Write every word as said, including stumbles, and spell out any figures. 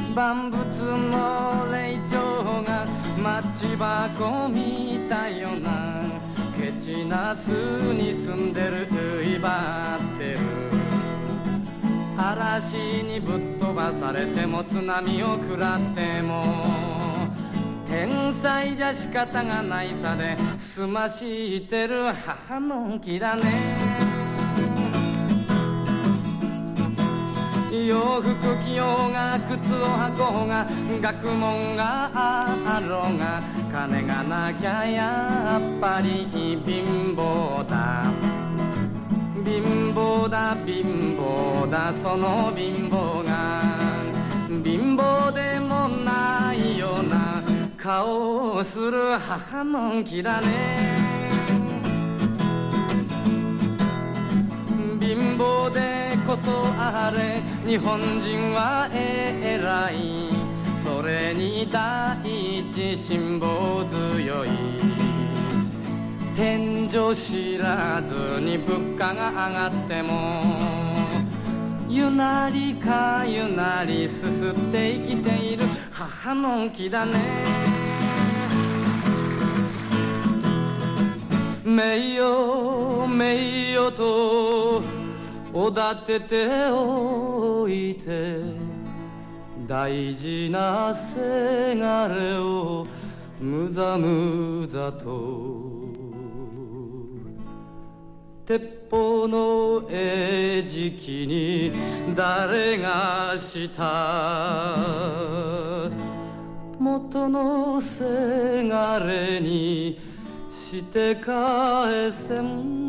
万物の霊長がマッチ箱みたいよなケチな巣に住んでる威張ってる嵐にぶっ飛ばされても津波を食らっても天才じゃ仕方がないさで済ましてる母の木だね洋服着ようが靴を履こうが学問があろうが金がなきゃやっぱり貧乏だ貧乏だ貧乏だその貧乏が貧乏でもないような顔をする母の木だね貧乏でこそあれ日本人は偉いそれに第一辛抱強い天井知らずに物価が上がってもゆなりかゆなりすすって生きている母の木だね名誉名誉とおだてておいて大事なせがれをむざむざと鉄砲の餌食に誰がした元のせがれにして返せん